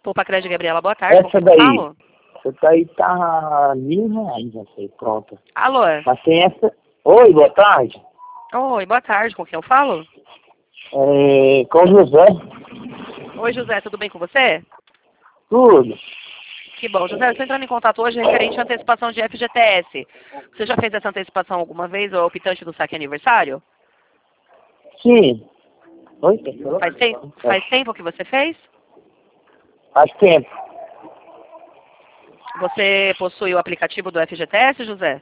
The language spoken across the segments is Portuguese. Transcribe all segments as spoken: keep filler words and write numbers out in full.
Poupa Crédito Gabriela, boa tarde. Essa daí, Falo? essa daí tá mil reais, já sei, pronta. Alô? Mas tem essa... Oi, boa tarde. Oi, boa tarde, com quem eu falo? É, com o José. Oi, José, tudo bem com você? Tudo. Que bom. José, eu estou entrando em contato hoje referente à antecipação de F G T S. Você já fez essa antecipação alguma vez, ou optante do saque aniversário? Sim. Oi, quem falou? Faz, tem, faz tempo que você fez? Faz tempo. Você possui o aplicativo do F G T S, José?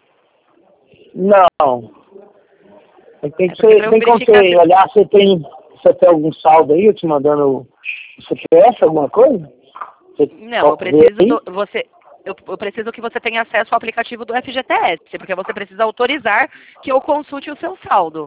Não. Tem É que porque ser, para eu tem como verificar você se... olhar, você tem, você tem algum saldo aí, eu te mandando o C P F, alguma coisa? Você Não, eu pode ver preciso aí? do, você eu, eu preciso que você tenha acesso ao aplicativo do F G T S, porque você precisa autorizar que eu consulte o seu saldo.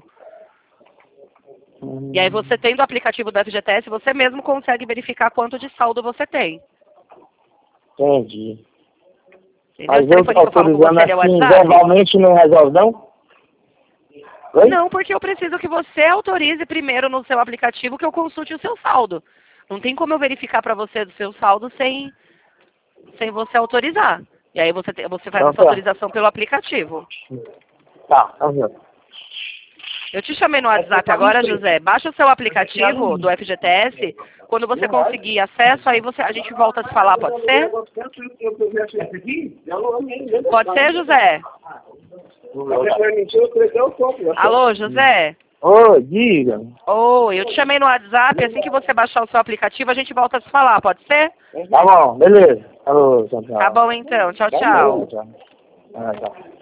E aí Hum, você tendo o aplicativo do F G T S, você mesmo consegue verificar quanto de saldo você tem. entendi. Entendeu? Mas Esse eu telefone que eu falo com autorizando você, ele é o assim, WhatsApp? verbalmente não resolve não? Oi? Não, porque eu preciso que você autorize primeiro no seu aplicativo que eu consulte o seu saldo. Não tem como eu verificar para você do seu saldo sem, sem você autorizar. E aí você, te- você faz Então essa tá. autorização pelo aplicativo. Tá, tá vendo. Eu te chamei no WhatsApp agora, José. Baixa o seu aplicativo do F G T S. Quando você conseguir acesso, aí você, a gente volta a se falar, pode ser? Pode ser, José? Alô, José? Ô, diga. Oi, eu te chamei no WhatsApp. Assim que você baixar o seu aplicativo, a gente volta a se falar, pode ser? Tá bom, beleza. Alô, tchau, tchau. Tá bom então. Tchau, Tchau, tchau. tchau. Ah, tchau.